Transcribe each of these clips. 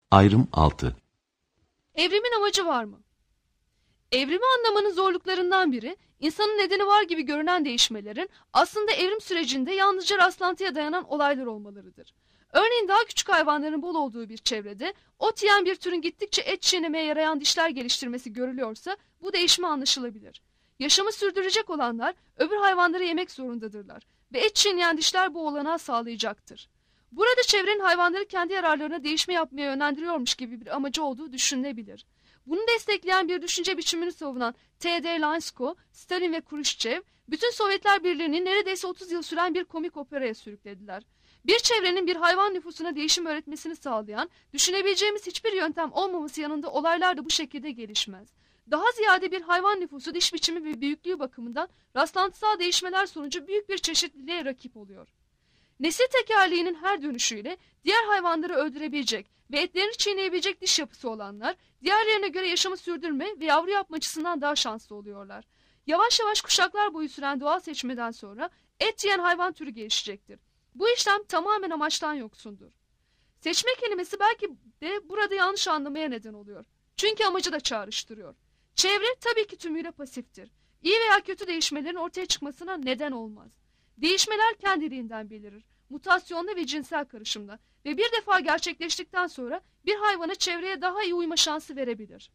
Ayrım 6. Evrimin amacı var mı? Evrimi anlamanın zorluklarından biri, insanın nedeni var gibi görünen değişmelerin aslında evrim sürecinde yalnızca rastlantıya dayanan olaylar olmalarıdır. Örneğin daha küçük hayvanların bol olduğu bir çevrede ot yiyen bir türün gittikçe et çiğnemeye yarayan dişler geliştirmesi görülüyorsa bu değişme anlaşılabilir. Yaşamı sürdürecek olanlar öbür hayvanları yemek zorundadırlar ve et çiğneyen dişler bu olanağı sağlayacaktır. Burada çevrenin hayvanları kendi yararlarına değişme yapmaya yönlendiriyormuş gibi bir amacı olduğu düşünülebilir. Bunu destekleyen bir düşünce biçimini savunan T.D. Lansko, Stalin ve Khrushchev, bütün Sovyetler Birliği'ni neredeyse 30 yıl süren bir komik operaya sürüklediler. Bir çevrenin bir hayvan nüfusuna değişim öğretmesini sağlayan, düşünebileceğimiz hiçbir yöntem olmaması yanında olaylar da bu şekilde gelişmez. Daha ziyade bir hayvan nüfusu diş biçimi ve büyüklüğü bakımından rastlantısal değişmeler sonucu büyük bir çeşitliliğe rakip oluyor. Nesil tekerleğinin her dönüşüyle diğer hayvanları öldürebilecek ve etlerini çiğneyebilecek diş yapısı olanlar, diğerlerine göre yaşamı sürdürme ve yavru yapma açısından daha şanslı oluyorlar. Yavaş yavaş kuşaklar boyu süren doğal seçmeden sonra et yiyen hayvan türü gelişecektir. Bu işlem tamamen amaçtan yoksundur. Seçme kelimesi belki de burada yanlış anlamaya neden oluyor. Çünkü amacı da çağrıştırıyor. Çevre tabii ki tümüyle pasiftir. İyi veya kötü değişmelerin ortaya çıkmasına neden olmaz. Değişmeler kendiliğinden belirir, mutasyonda ve cinsel karışımda ve bir defa gerçekleştikten sonra bir hayvana çevreye daha iyi uyma şansı verebilir.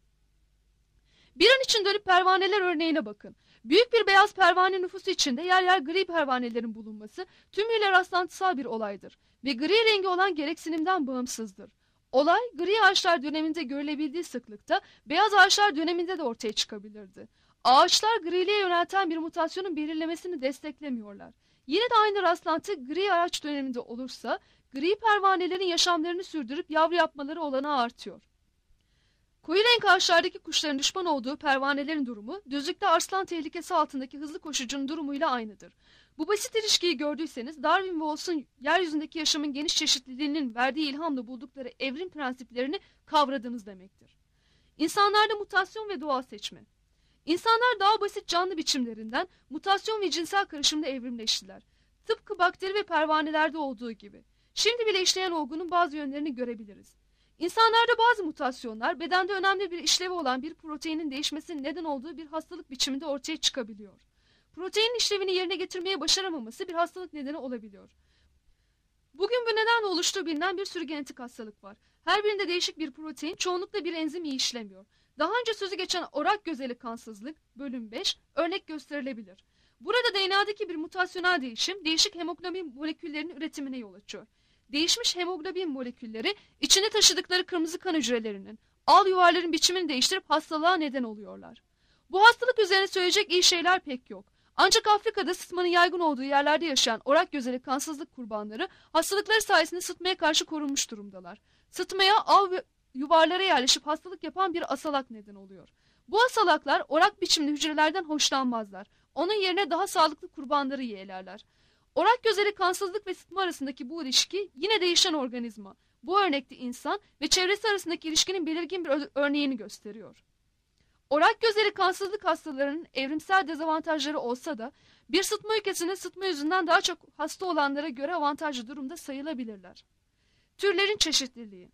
Bir an için dönüp pervaneler örneğine bakın. Büyük bir beyaz pervane nüfusu içinde yer yer gri pervanelerin bulunması tümüyle rastlantısal bir olaydır ve gri rengi olan gereksinimden bağımsızdır. Olay gri ağaçlar döneminde görülebildiği sıklıkta beyaz ağaçlar döneminde de ortaya çıkabilirdi. Ağaçlar griliğe yönelten bir mutasyonun belirlemesini desteklemiyorlar. Yine de aynı rastlantı gri ağaç döneminde olursa gri pervanelerin yaşamlarını sürdürüp yavru yapmaları olanağı artıyor. Koyu renk ağaçlardaki kuşların düşman olduğu pervanelerin durumu düzlükte arslan tehlikesi altındaki hızlı koşucunun durumuyla aynıdır. Bu basit ilişkiyi gördüyseniz Darwin ve Wallace'ın yeryüzündeki yaşamın geniş çeşitliliğinin verdiği ilhamla buldukları evrim prensiplerini kavradınız demektir. İnsanlarda mutasyon ve doğal seçme. İnsanlar daha basit canlı biçimlerinden mutasyon ve cinsel karışımda evrimleştiler. Tıpkı bakteri ve pervanelerde olduğu gibi. Şimdi bile işleyen olgunun bazı yönlerini görebiliriz. İnsanlarda bazı mutasyonlar bedende önemli bir işlevi olan bir proteinin değişmesinin neden olduğu bir hastalık biçiminde ortaya çıkabiliyor. Proteinin işlevini yerine getirmeye başaramaması bir hastalık nedeni olabiliyor. Bugün bu nedenle oluştuğu bilinen bir sürü genetik hastalık var. Her birinde değişik bir protein, çoğunlukla bir enzim iyi işlemiyor. Daha önce sözü geçen orak gözeli kansızlık, bölüm 5, örnek gösterilebilir. Burada DNA'daki bir mutasyonel değişim, değişik hemoglobin moleküllerinin üretimine yol açıyor. Değişmiş hemoglobin molekülleri, içinde taşıdıkları kırmızı kan hücrelerinin, al yuvarların biçimini değiştirip hastalığa neden oluyorlar. Bu hastalık üzerine söyleyecek iyi şeyler pek yok. Ancak Afrika'da sıtmanın yaygın olduğu yerlerde yaşayan orak gözeli kansızlık kurbanları hastalıkları sayesinde sıtmaya karşı korunmuş durumdalar. Sıtmaya al ve yuvarlara yerleşip hastalık yapan bir asalak neden oluyor. Bu asalaklar orak biçimli hücrelerden hoşlanmazlar. Onun yerine daha sağlıklı kurbanları yeğlerler. Orak gözeli kansızlık ve sıtma arasındaki bu ilişki yine değişen organizma. Bu örnekte insan ve çevresi arasındaki ilişkinin belirgin bir örneğini gösteriyor. Orak gözeli kansızlık hastalarının evrimsel dezavantajları olsa da bir sıtma ülkesinin sıtma yüzünden daha çok hasta olanlara göre avantajlı durumda sayılabilirler. Türlerin çeşitliliği.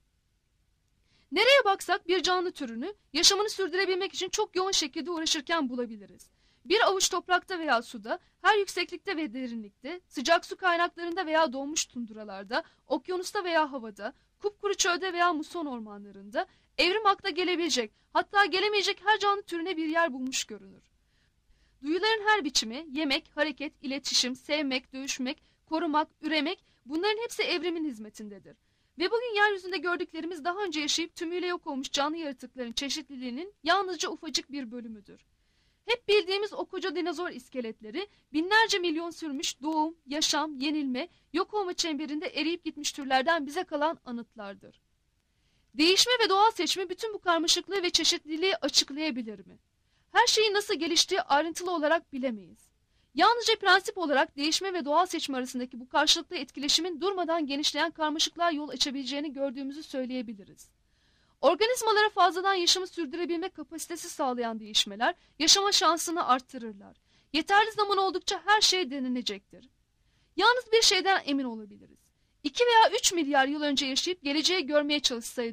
Nereye baksak bir canlı türünü yaşamını sürdürebilmek için çok yoğun şekilde uğraşırken bulabiliriz. Bir avuç toprakta veya suda, her yükseklikte ve derinlikte, sıcak su kaynaklarında veya donmuş tunduralarda, okyanusta veya havada, kupkuru çölde veya muson ormanlarında evrim akla gelebilecek, hatta gelemeyecek her canlı türüne bir yer bulmuş görünür. Duyuların her biçimi, yemek, hareket, iletişim, sevmek, dövüşmek, korumak, üremek, bunların hepsi evrimin hizmetindedir. Ve bugün yeryüzünde gördüklerimiz daha önce yaşayıp tümüyle yok olmuş canlı yaratıkların çeşitliliğinin yalnızca ufacık bir bölümüdür. Hep bildiğimiz o koca dinozor iskeletleri binlerce milyon sürmüş doğum, yaşam, yenilme, yok olma çemberinde eriyip gitmiş türlerden bize kalan anıtlardır. Değişme ve doğal seçme bütün bu karmaşıklığı ve çeşitliliği açıklayabilir mi? Her şeyin nasıl geliştiği ayrıntılı olarak bilemeyiz. Yalnızca prensip olarak değişme ve doğal seçme arasındaki bu karşılıklı etkileşimin durmadan genişleyen karmaşıklığa yol açabileceğini gördüğümüzü söyleyebiliriz. Organizmalara fazladan yaşamı sürdürebilme kapasitesi sağlayan değişmeler yaşama şansını arttırırlar. Yeterli zaman oldukça her şey denenecektir. Yalnız bir şeyden emin olabiliriz. 2 veya 3 milyar yıl önce yaşayıp geleceği görmeye çalışsaydık,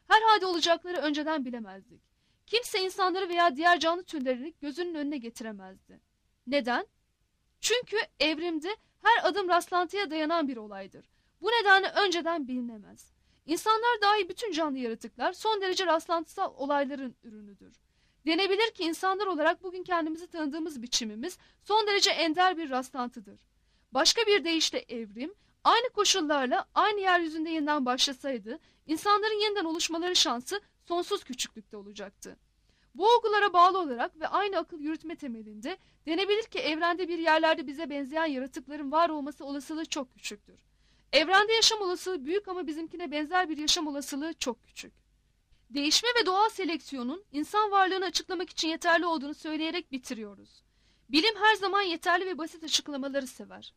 Her halde olacakları önceden bilemezdik. Kimse insanları veya diğer canlı türlerini gözünün önüne getiremezdi. Neden? Çünkü evrimde her adım rastlantıya dayanan bir olaydır. Bu nedenle önceden bilinemez. İnsanlar dahi bütün canlı yaratıklar son derece rastlantısal olayların ürünüdür. Denebilir ki insanlar olarak bugün kendimizi tanıdığımız biçimimiz son derece ender bir rastlantıdır. Başka bir deyişle evrim, aynı koşullarla aynı yeryüzünde yeniden başlasaydı, insanların yeniden oluşmaları şansı sonsuz küçüklükte olacaktı. Bu olgulara bağlı olarak ve aynı akıl yürütme temelinde denebilir ki evrende bir yerlerde bize benzeyen yaratıkların var olması olasılığı çok küçüktür. Evrende yaşam olasılığı büyük ama bizimkine benzer bir yaşam olasılığı çok küçük. Değişme ve doğal seleksiyonun insan varlığını açıklamak için yeterli olduğunu söyleyerek bitiriyoruz. Bilim her zaman yeterli ve basit açıklamaları sever.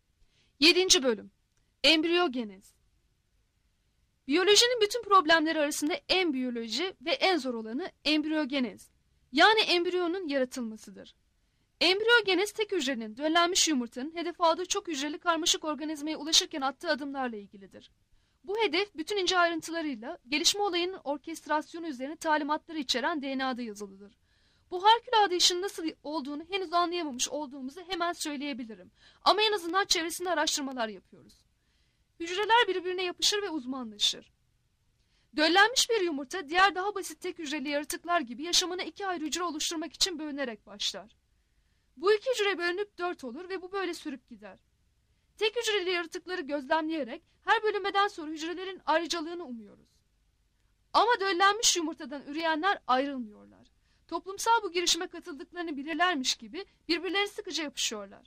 7. Bölüm Embriyogenez. Biyolojinin bütün problemleri arasında en biyoloji ve en zor olanı embriyogenez, yani embriyonun yaratılmasıdır. Embriyogenez tek hücrenin, döllenmiş yumurtanın hedef aldığı çok hücreli karmaşık organizmaya ulaşırken attığı adımlarla ilgilidir. Bu hedef bütün ince ayrıntılarıyla gelişme olayının orkestrasyonu üzerine talimatları içeren DNA'da yazılıdır. Bu harikulade işin nasıl olduğunu henüz anlayamamış olduğumuzu hemen söyleyebilirim. Ama en azından çevresinde araştırmalar yapıyoruz. Hücreler birbirine yapışır ve uzmanlaşır. Döllenmiş bir yumurta diğer daha basit tek hücreli yaratıklar gibi yaşamına 2 ayrı hücre oluşturmak için bölünerek başlar. Bu 2 hücre bölünüp 4 olur ve bu böyle sürüp gider. Tek hücreli yaratıkları gözlemleyerek her bölünmeden sonra hücrelerin ayrıcalığını umuyoruz. Ama döllenmiş yumurtadan üreyenler ayrılmıyorlar. Toplumsal bu girişime katıldıklarını bilirlermiş gibi birbirlerine sıkıca yapışıyorlar.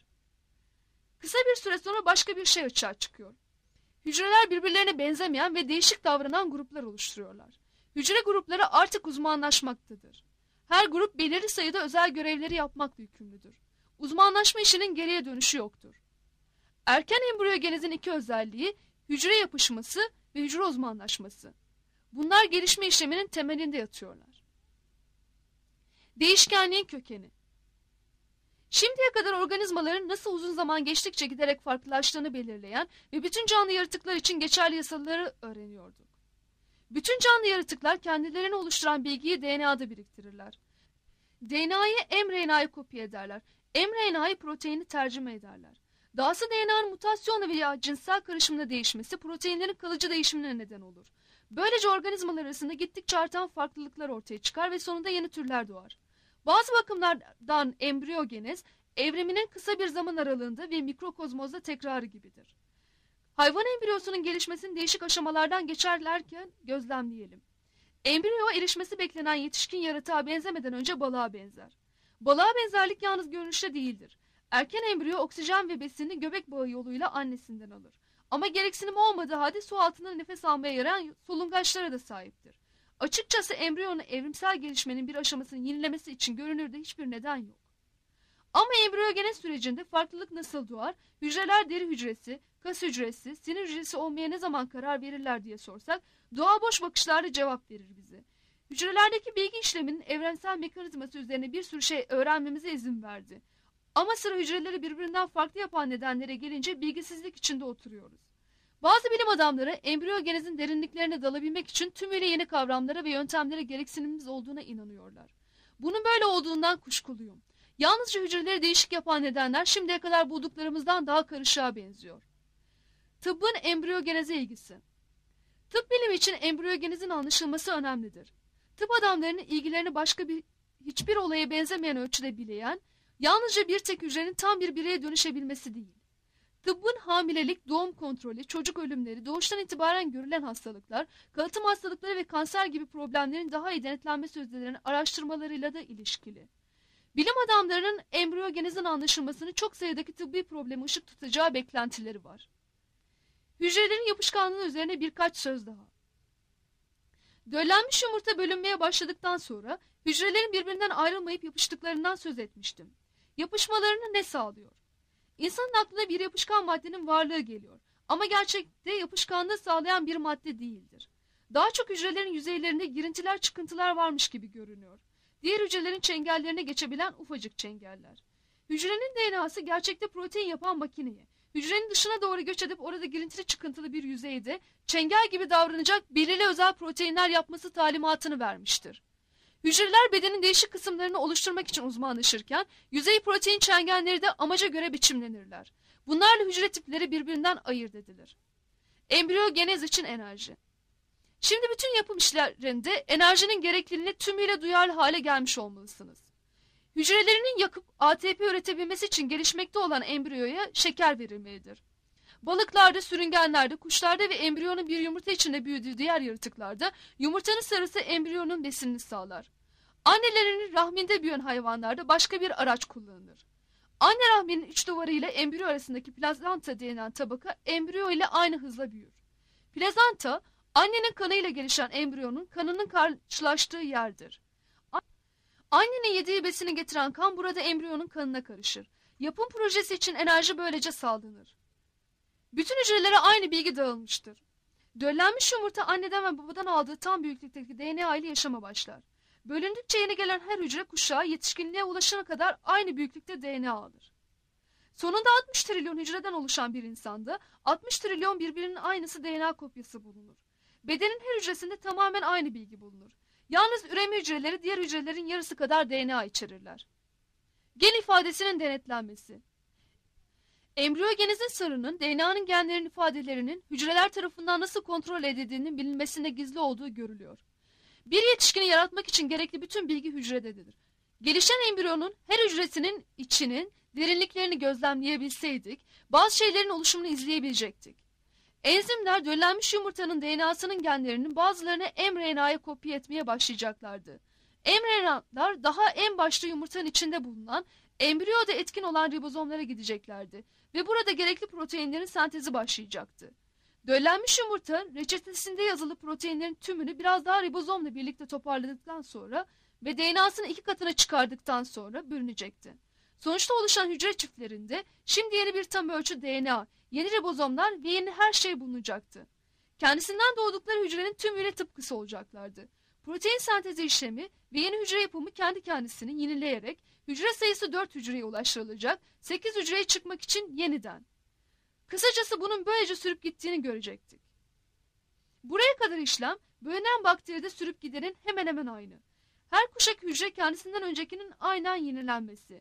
Kısa bir süre sonra başka bir şey açığa çıkıyor. Hücreler birbirlerine benzemeyen ve değişik davranan gruplar oluşturuyorlar. Hücre grupları artık uzmanlaşmaktadır. Her grup belirli sayıda özel görevleri yapmakla yükümlüdür. Uzmanlaşma işinin geriye dönüşü yoktur. Erken embriyogenezin 2 özelliği hücre yapışması ve hücre uzmanlaşması. Bunlar gelişme işleminin temelinde yatıyorlar. Değişkenliğin kökeni. Şimdiye kadar organizmaların nasıl uzun zaman geçtikçe giderek farklılaştığını belirleyen ve bütün canlı yaratıklar için geçerli yasaları öğreniyorduk. Bütün canlı yaratıklar kendilerini oluşturan bilgiyi DNA'da biriktirirler. DNA'yı mRNA'ya kopya ederler. mRNA'yı proteini tercüme ederler. Dahası DNA'nın mutasyonla veya cinsel karışımla değişmesi proteinlerin kalıcı değişimine neden olur. Böylece organizmalar arasında gittikçe artan farklılıklar ortaya çıkar ve sonunda yeni türler doğar. Bazı bakımlardan embriyogenez, evriminin kısa bir zaman aralığında ve mikrokozmozda tekrarı gibidir. Hayvan embriyosunun gelişmesinin değişik aşamalardan geçerlerken gözlemleyelim. Embriyo erişmesi beklenen yetişkin yaratığa benzemeden önce balığa benzer. Balığa benzerlik yalnız görünüşte değildir. Erken embriyo oksijen ve besini göbek bağı yoluyla annesinden alır. Ama gereksinim olmadığı halde su altında nefes almaya yarayan solungaçlara da sahiptir. Açıkçası embriyonun evrimsel gelişmenin bir aşamasını yenilemesi için görünürde hiçbir neden yok. Ama embriyogenez sürecinde farklılık nasıl doğar? Hücreler deri hücresi, kas hücresi, sinir hücresi olmaya ne zaman karar verirler diye sorsak, doğa boş bakışlarla cevap verir bize. Hücrelerdeki bilgi işleminin evrensel mekanizması üzerine bir sürü şey öğrenmemize izin verdi. Ama sıra hücreleri birbirinden farklı yapan nedenlere gelince bilgisizlik içinde oturuyoruz. Bazı bilim adamları embriyogenezin derinliklerine dalabilmek için tümüyle yeni kavramlara ve yöntemlere gereksinimimiz olduğuna inanıyorlar. Bunun böyle olduğundan kuşkuluyum. Yalnızca hücreleri değişik yapan nedenler şimdiye kadar bulduklarımızdan daha karışığa benziyor. Tıbbın embriyogeneze ilgisi. Tıp bilimi için embriyogenezin anlaşılması önemlidir. Tıp adamlarının ilgilerini hiçbir olaya benzemeyen ölçüde bileyen, yalnızca bir tek hücrenin tam bir bireye dönüşebilmesi değil. Tıbbın hamilelik, doğum kontrolü, çocuk ölümleri, doğuştan itibaren görülen hastalıklar, kalıtım hastalıkları ve kanser gibi problemlerin daha iyi denetlenmesi üzerine araştırmalarıyla da ilişkili. Bilim adamlarının embriyogenezin anlaşılmasını çok sayıdaki tıbbi probleme ışık tutacağı beklentileri var. Hücrelerin yapışkanlığı üzerine birkaç söz daha. Döllenmiş yumurta bölünmeye başladıktan sonra hücrelerin birbirinden ayrılmayıp yapıştıklarından söz etmiştim. Yapışmalarını ne sağlıyor? İnsanın aklına bir yapışkan maddenin varlığı geliyor. Ama gerçekte yapışkanlığı sağlayan bir madde değildir. Daha çok hücrelerin yüzeylerinde girintiler çıkıntılar varmış gibi görünüyor. Diğer hücrelerin çengellerine geçebilen ufacık çengeller. Hücrenin DNA'sı gerçekte protein yapan makineye, hücrenin dışına doğru göç edip orada girintili çıkıntılı bir yüzeyde çengel gibi davranacak belirli özel proteinler yapması talimatını vermiştir. Hücreler bedenin değişik kısımlarını oluşturmak için uzmanlaşırken yüzey protein çengelleri de amaca göre biçimlenirler. Bunlarla hücre tipleri birbirinden ayırt edilir. Embriyogenez için enerji. Şimdi bütün yapım işlerinde enerjinin gerekliliğini tümüyle duyarlı hale gelmiş olmalısınız. Hücrelerinin yakıp ATP üretebilmesi için gelişmekte olan embriyoya şeker verilmelidir. Balıklarda, sürüngenlerde, kuşlarda ve embriyonun bir yumurta içinde büyüdüğü diğer yaratıklarda yumurtanın sarısı embriyonun besinini sağlar. Annelerinin rahminde büyüyen hayvanlarda başka bir araç kullanılır. Anne rahminin iç duvarı ile embriyo arasındaki plazanta denilen tabaka embriyo ile aynı hızla büyür. Plazanta, annenin kanıyla gelişen embriyonun kanının karşılaştığı yerdir. Annenin yediği besini getiren kan burada embriyonun kanına karışır. Yapım projesi için enerji böylece sağlanır. Bütün hücrelere aynı bilgi dağılmıştır. Döllenmiş yumurta anneden ve babadan aldığı tam büyüklükteki DNA ile yaşama başlar. Bölündükçe yeni gelen her hücre kuşağı yetişkinliğe ulaşana kadar aynı büyüklükte DNA alır. Sonunda 60 trilyon hücreden oluşan bir insanda 60 trilyon birbirinin aynısı DNA kopyası bulunur. Bedenin her hücresinde tamamen aynı bilgi bulunur. Yalnız üreme hücreleri diğer hücrelerin yarısı kadar DNA içerirler. Gen ifadesinin denetlenmesi. Embriyogenezin sırrının DNA'nın genlerin ifadelerinin hücreler tarafından nasıl kontrol edildiğinin bilinmesinde gizli olduğu görülüyor. Bir yetişkini yaratmak için gerekli bütün bilgi hücrededir. Gelişen embriyonun her hücresinin içinin derinliklerini gözlemleyebilseydik, bazı şeylerin oluşumunu izleyebilecektik. Enzimler döllenmiş yumurtanın DNA'sının genlerinin bazılarını mRNA'ya kopya etmeye başlayacaklardı. mRNA'lar daha en başta yumurtanın içinde bulunan, embriyoda etkin olan ribozomlara gideceklerdi ve burada gerekli proteinlerin sentezi başlayacaktı. Döllenmiş yumurta reçetesinde yazılı proteinlerin tümünü biraz daha ribozomla birlikte toparladıktan sonra ve DNA'sını 2 katına çıkardıktan sonra bölünecekti. Sonuçta oluşan hücre çiftlerinde şimdi yeni bir tam ölçü DNA, yeni ribozomlar ve yeni her şey bulunacaktı. Kendisinden doğdukları hücrenin tümüyle tıpkısı olacaklardı. Protein sentezi işlemi ve yeni hücre yapımı kendi kendisini yenileyerek hücre sayısı 4 hücreye ulaştırılacak, 8 hücreye çıkmak için yeniden. Kısacası bunun böylece sürüp gittiğini görecektik. Buraya kadar işlem, bölünen bakteride sürüp gidenin hemen hemen aynı. Her kuşak hücre kendisinden öncekinin aynen yenilenmesi.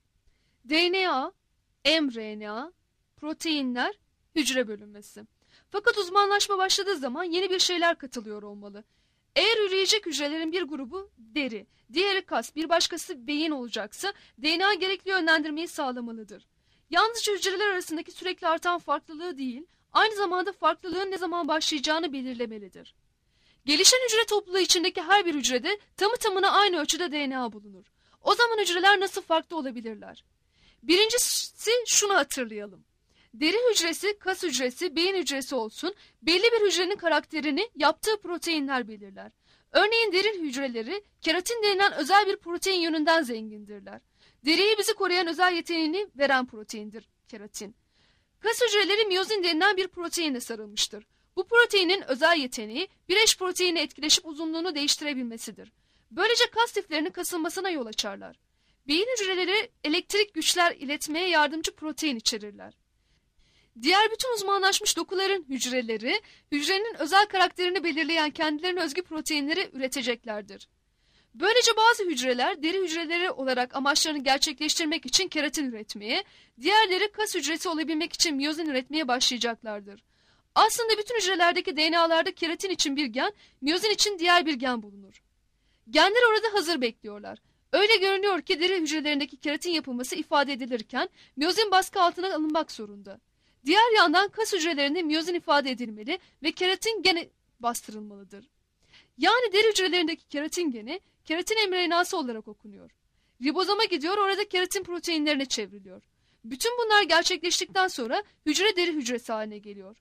DNA, mRNA, proteinler, hücre bölünmesi. Fakat uzmanlaşma başladığı zaman yeni bir şeyler katılıyor olmalı. Eğer üreyecek hücrelerin bir grubu deri, diğeri kas, bir başkası beyin olacaksa DNA gerekli yönlendirmeyi sağlamalıdır. Yalnızca hücreler arasındaki sürekli artan farklılığı değil, aynı zamanda farklılığın ne zaman başlayacağını belirlemelidir. Gelişen hücre topluluğu içindeki her bir hücrede tamı tamına aynı ölçüde DNA bulunur. O zaman hücreler nasıl farklı olabilirler? Birincisi şunu hatırlayalım. Deri hücresi, kas hücresi, beyin hücresi olsun, belli bir hücrenin karakterini yaptığı proteinler belirler. Örneğin deri hücreleri keratin denilen özel bir protein yönünden zengindirler. Deriyi bizi koruyan özel yeteneğini veren proteindir keratin. Kas hücreleri miyozin denilen bir proteinle sarılmıştır. Bu proteinin özel yeteneği bir eş proteinle etkileşip uzunluğunu değiştirebilmesidir. Böylece kas liflerinin kasılmasına yol açarlar. Beyin hücreleri elektrik güçler iletmeye yardımcı protein içerirler. Diğer bütün uzmanlaşmış dokuların hücreleri, hücrenin özel karakterini belirleyen kendilerine özgü proteinleri üreteceklerdir. Böylece bazı hücreler deri hücreleri olarak amaçlarını gerçekleştirmek için keratin üretmeye, diğerleri kas hücresi olabilmek için miyozin üretmeye başlayacaklardır. Aslında bütün hücrelerdeki DNA'larda keratin için bir gen, miyozin için diğer bir gen bulunur. Genler orada hazır bekliyorlar. Öyle görünüyor ki deri hücrelerindeki keratin yapılması ifade edilirken miyozin baskı altına alınmak zorunda. Diğer yandan kas hücrelerinde miyozin ifade edilmeli ve keratin geni bastırılmalıdır. Yani deri hücrelerindeki keratin geni, keratin mRNA'sı olarak okunuyor. Ribozoma gidiyor, orada keratin proteinlerine çevriliyor. Bütün bunlar gerçekleştikten sonra hücre deri hücresi haline geliyor.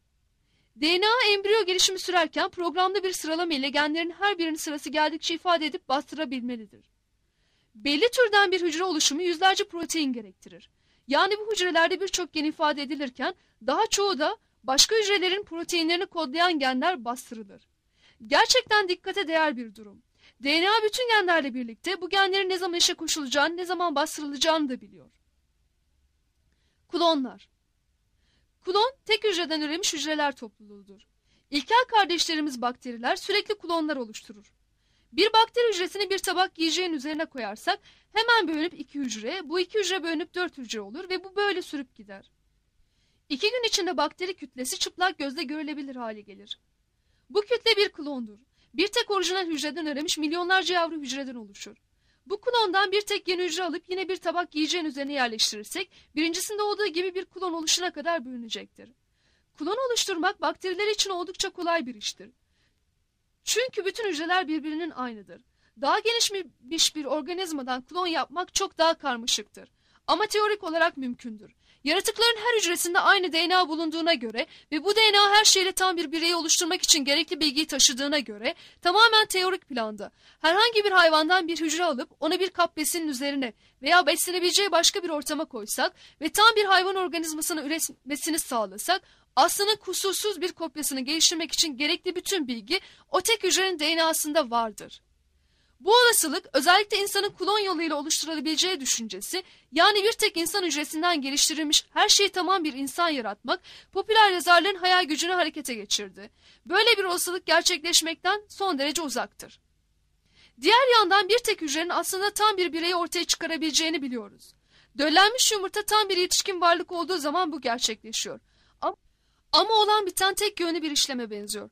DNA embriyo gelişimi sürerken programlı bir sıralama ile genlerin her birinin sırası geldikçe ifade edip bastırabilmelidir. Belli türden bir hücre oluşumu yüzlerce protein gerektirir. Yani bu hücrelerde birçok gen ifade edilirken daha çoğu da başka hücrelerin proteinlerini kodlayan genler bastırılır. Gerçekten dikkate değer bir durum. DNA bütün genlerle birlikte bu genlerin ne zaman işe koşulacağını, ne zaman bastırılacağını da biliyor. Klonlar. Klon tek hücreden üremiş hücreler topluluğudur. İlkel kardeşlerimiz bakteriler sürekli klonlar oluşturur. Bir bakteri hücresini bir tabak yiyeceğin üzerine koyarsak hemen bölünüp 2 hücre, bu 2 hücre bölünüp 4 hücre olur ve bu böyle sürüp gider. 2 gün içinde bakteri kütlesi çıplak gözle görülebilir hale gelir. Bu kütle bir klondur. Bir tek orijinal hücreden üremiş milyonlarca yavru hücreden oluşur. Bu klondan bir tek yeni hücre alıp yine bir tabak yiyeceğin üzerine yerleştirirsek birincisinde olduğu gibi bir klon oluşana kadar bölünecektir. Klon oluşturmak bakteriler için oldukça kolay bir iştir. Çünkü bütün hücreler birbirinin aynıdır. Daha gelişmiş bir organizmadan klon yapmak çok daha karmaşıktır. Ama teorik olarak mümkündür. Yaratıkların her hücresinde aynı DNA bulunduğuna göre ve bu DNA her şeyle tam bir bireyi oluşturmak için gerekli bilgiyi taşıdığına göre tamamen teorik planda herhangi bir hayvandan bir hücre alıp onu bir kap besinin üzerine veya beslenebileceği başka bir ortama koysak ve tam bir hayvan organizmasını üretmesini sağlasak aslında kusursuz bir kopyasını geliştirmek için gerekli bütün bilgi o tek hücrenin DNA'sında vardır. Bu olasılık özellikle insanın klon yoluyla oluşturulabileceği düşüncesi, yani bir tek insan hücresinden geliştirilmiş her şeyi tamam bir insan yaratmak, popüler yazarların hayal gücünü harekete geçirdi. Böyle bir olasılık gerçekleşmekten son derece uzaktır. Diğer yandan bir tek hücrenin aslında tam bir bireyi ortaya çıkarabileceğini biliyoruz. Döllenmiş yumurta tam bir yetişkin varlık olduğu zaman bu gerçekleşiyor. Ama olan biten tek yönlü bir işleme benziyor.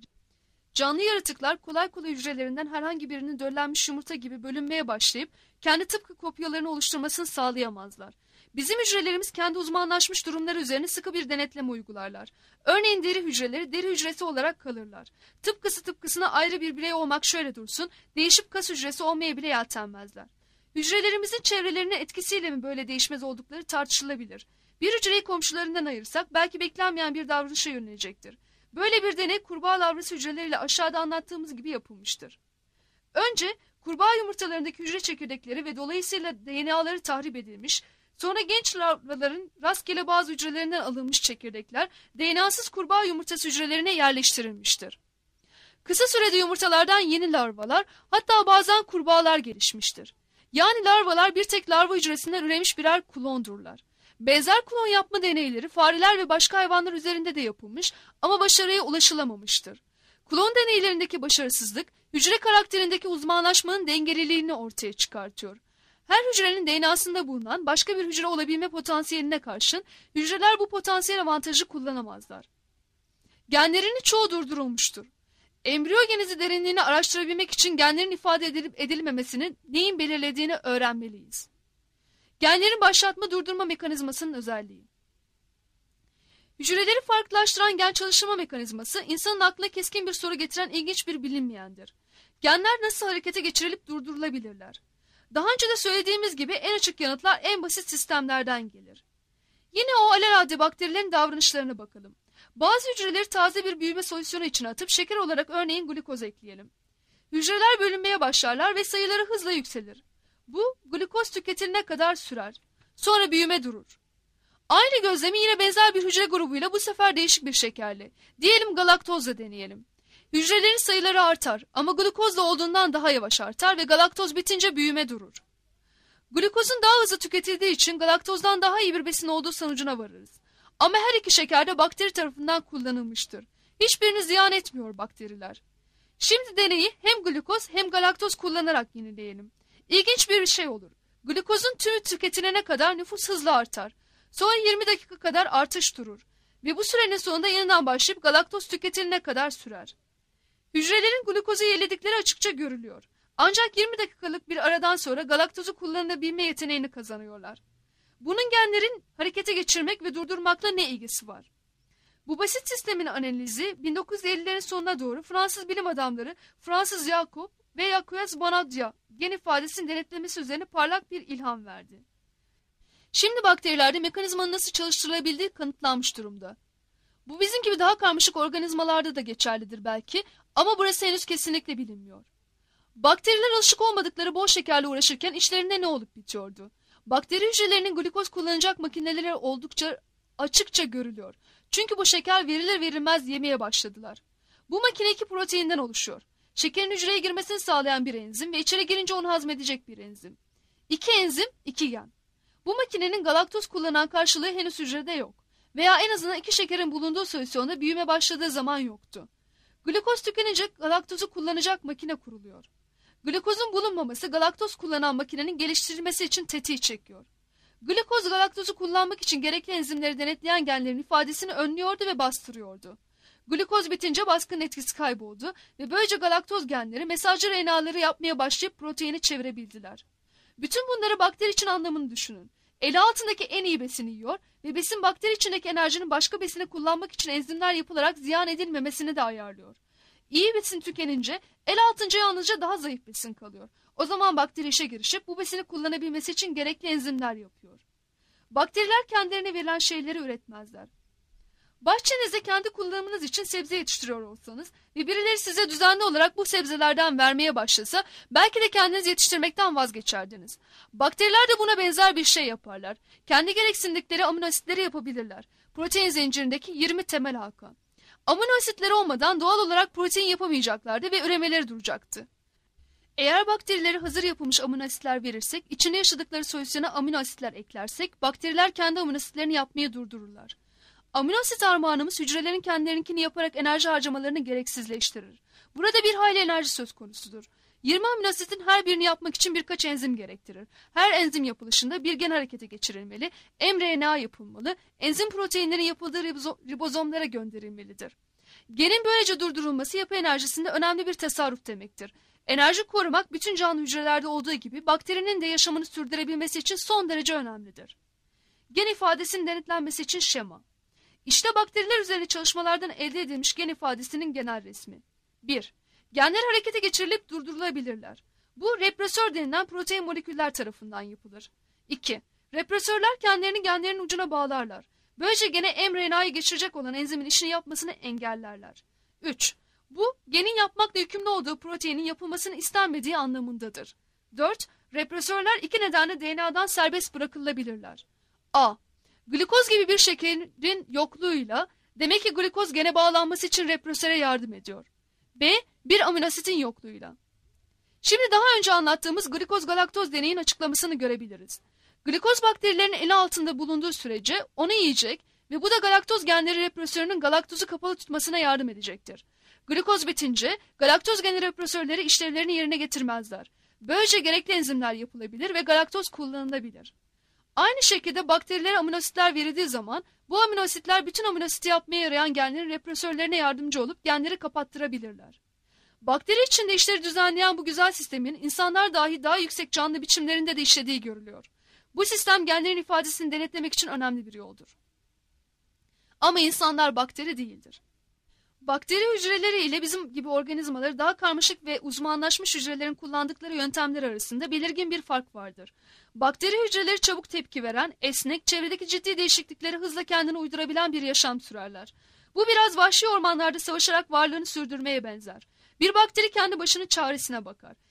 Canlı yaratıklar kolay kolay hücrelerinden herhangi birinin döllenmiş yumurta gibi bölünmeye başlayıp kendi tıpkı kopyalarını oluşturmasını sağlayamazlar. Bizim hücrelerimiz kendi uzmanlaşmış durumları üzerine sıkı bir denetleme uygularlar. Örneğin deri hücreleri deri hücresi olarak kalırlar. Tıpkısı tıpkısına ayrı bir birey olmak şöyle dursun, değişip kas hücresi olmaya bile yeltenmezler. Hücrelerimizin çevrelerinin etkisiyle mi böyle değişmez oldukları tartışılabilir. Bir hücreyi komşularından ayırsak belki beklenmeyen bir davranışa yönelecektir. Böyle bir deney kurbağa lavrası hücreleriyle aşağıda anlattığımız gibi yapılmıştır. Önce kurbağa yumurtalarındaki hücre çekirdekleri ve dolayısıyla DNA'ları tahrip edilmiş, sonra genç larvaların rastgele bazı hücrelerinden alınmış çekirdekler DNA'sız kurbağa yumurtası hücrelerine yerleştirilmiştir. Kısa sürede yumurtalardan yeni larvalar, hatta bazen kurbağalar gelişmiştir. Yani larvalar bir tek larva hücresinden üremiş birer klondurlar. Benzer klon yapma deneyleri fareler ve başka hayvanlar üzerinde de yapılmış ama başarıya ulaşılamamıştır. Klon deneylerindeki başarısızlık, hücre karakterindeki uzmanlaşmanın dengeliliğini ortaya çıkartıyor. Her hücrenin DNA'sında bulunan başka bir hücre olabilme potansiyeline karşın hücreler bu potansiyel avantajı kullanamazlar. Genlerinin çoğu durdurulmuştur. Embriyogenezi derinliğini araştırabilmek için genlerin ifade edilip edilmemesinin neyin belirlediğini öğrenmeliyiz. Genlerin başlatma durdurma mekanizmasının özelliği. Hücreleri farklılaştıran gen çalıştırma mekanizması insanın aklına keskin bir soru getiren ilginç bir bilinmeyendir. Genler nasıl harekete geçirilip durdurulabilirler? Daha önce de söylediğimiz gibi en açık yanıtlar en basit sistemlerden gelir. Yine o alelade bakterilerin davranışlarına bakalım. Bazı hücreleri taze bir büyüme solüsyonu içine atıp şeker olarak örneğin glukoz ekleyelim. Hücreler bölünmeye başlarlar ve sayıları hızla yükselir. Bu glukoz tüketilene kadar sürer. Sonra büyüme durur. Aynı gözlemi yine benzer bir hücre grubuyla bu sefer değişik bir şekerle, diyelim galaktozla deneyelim. Hücrelerin sayıları artar ama glukozla olduğundan daha yavaş artar ve galaktoz bitince büyüme durur. Glukozun daha hızlı tüketildiği için galaktozdan daha iyi bir besin olduğu sonucuna varırız. Ama her iki şeker de bakteri tarafından kullanılmıştır. Hiçbirini ziyan etmiyor bakteriler. Şimdi deneyi hem glukoz hem galaktoz kullanarak yenileyelim. İlginç bir şey olur. Glukozun tümü tüketilene kadar nüfus hızla artar. Sonra 20 dakika kadar artış durur. Ve bu sürenin sonunda yeniden başlayıp galaktoz tüketilene kadar sürer. Hücrelerin glukozu yeledikleri açıkça görülüyor. Ancak 20 dakikalık bir aradan sonra galaktozu kullanabilme yeteneğini kazanıyorlar. Bunun genlerin harekete geçirmek ve durdurmakla ne ilgisi var? Bu basit sistemin analizi 1950'lerin sonuna doğru Fransız bilim adamları Francis Jacob ve Jacques Bonaddia gen ifadesinin denetlemesi üzerine parlak bir ilham verdi. Şimdi bakterilerde mekanizmanın nasıl çalıştırılabildiği kanıtlanmış durumda. Bu bizim gibi daha karmaşık organizmalarda da geçerlidir belki ama burası henüz kesinlikle bilinmiyor. Bakteriler alışık olmadıkları bol şekerle uğraşırken içlerinde ne olup bitiyordu? Bakteri hücrelerinin glikoz kullanacak makineleri oldukça açıkça görülüyor. Çünkü bu şeker verilir verilmez yemeye başladılar. Bu makine 2 proteinden oluşuyor. Şekerin hücreye girmesini sağlayan bir enzim ve içeri girince onu hazmedecek bir enzim. 2 enzim, 2 gen. Bu makinenin galaktoz kullanan karşılığı henüz hücrede yok. veya en azından 2 şekerin bulunduğu solüsyonda büyüme başladığı zaman yoktu. Glukoz tükenince galaktozu kullanacak makine kuruluyor. Glukozun bulunmaması galaktoz kullanan makinenin geliştirilmesi için tetiği çekiyor. Glukoz galaktozu kullanmak için gerekli enzimleri denetleyen genlerin ifadesini önlüyordu ve bastırıyordu. Glukoz bitince baskının etkisi kayboldu ve böylece galaktoz genleri mesajcı RNA'ları yapmaya başlayıp proteini çevirebildiler. Bütün bunları bakteri için anlamını düşünün. Eli altındaki en iyi besini yiyor ve besin bakteri içindeki enerjinin başka besine kullanmak için enzimler yapılarak ziyan edilmemesini de ayarlıyor. İyi besin tükenince el altınca yalnızca daha zayıf besin kalıyor. O zaman bakteri işe girişip bu besini kullanabilmesi için gerekli enzimler yapıyor. Bakteriler kendilerine verilen şeyleri üretmezler. Bahçenizde kendi kullanımınız için sebze yetiştiriyor olsanız ve birileri size düzenli olarak bu sebzelerden vermeye başlasa belki de kendiniz yetiştirmekten vazgeçerdiniz. Bakteriler de buna benzer bir şey yaparlar. Kendi gereksinlikleri amino asitleri yapabilirler. Protein zincirindeki 20 temel halka. Amino asitleri olmadan doğal olarak protein yapamayacaklardı ve üremeleri duracaktı. Eğer bakterilere hazır yapılmış amino asitler verirsek, içinde yaşadıkları solüsyona amino asitler eklersek, bakteriler kendi amino asitlerini yapmayı durdururlar. Amino asit armağanımız hücrelerin kendilerinkini yaparak enerji harcamalarını gereksizleştirir. Burada bir hayli enerji söz konusudur. 20 amino asitin her birini yapmak için birkaç enzim gerektirir. Her enzim yapılışında bir gen harekete geçirilmeli, mRNA yapılmalı, enzim proteinlerin yapıldığı ribozomlara gönderilmelidir. Genin böylece durdurulması yapı enerjisinde önemli bir tasarruf demektir. Enerji korumak bütün canlı hücrelerde olduğu gibi bakterinin de yaşamını sürdürebilmesi için son derece önemlidir. Gen ifadesinin denetlenmesi için şema. İşte bakteriler üzerine çalışmalardan elde edilmiş gen ifadesinin genel resmi. 1. Genler harekete geçirilip durdurulabilirler. Bu represör denilen protein moleküller tarafından yapılır. 2. Represörler kendilerini genlerin ucuna bağlarlar. Böylece gene mRNA'yı geçirecek olan enzimin işini yapmasını engellerler. 3. Bu, genin yapmakla yükümlü olduğu proteinin yapılmasını istenmediği anlamındadır. 4. Represörler iki nedenle DNA'dan serbest bırakılabilirler. A. Glikoz gibi bir şekerin yokluğuyla, demek ki glikoz gene bağlanması için represöre yardım ediyor. B. Bir aminositin yokluğuyla. Şimdi daha önce anlattığımız glikoz-galaktoz deneyin açıklamasını görebiliriz. Glikoz bakterilerin eli altında bulunduğu sürece onu yiyecek ve bu da galaktoz genleri represörünün galaktozu kapalı tutmasına yardım edecektir. Glikoz bitince galaktoz geni represörleri işlevlerini yerine getirmezler. Böylece gerekli enzimler yapılabilir ve galaktoz kullanılabilir. Aynı şekilde bakterilere aminositler verildiği zaman bu aminositler bütün aminositi yapmaya yarayan genlerin represörlerine yardımcı olup genleri kapattırabilirler. Bakteri içinde işleri düzenleyen bu güzel sistemin insanlar dahi daha yüksek canlı biçimlerinde de işlediği görülüyor. Bu sistem genlerin ifadesini denetlemek için önemli bir yoldur. Ama insanlar bakteri değildir. Bakteri hücreleri ile bizim gibi organizmaları daha karmaşık ve uzmanlaşmış hücrelerin kullandıkları yöntemler arasında belirgin bir fark vardır. Bakteri hücreleri çabuk tepki veren, esnek, çevredeki ciddi değişikliklere hızla kendini uydurabilen bir yaşam sürerler. Bu biraz vahşi ormanlarda savaşarak varlığını sürdürmeye benzer. Bir bakteri kendi başının çaresine bakar.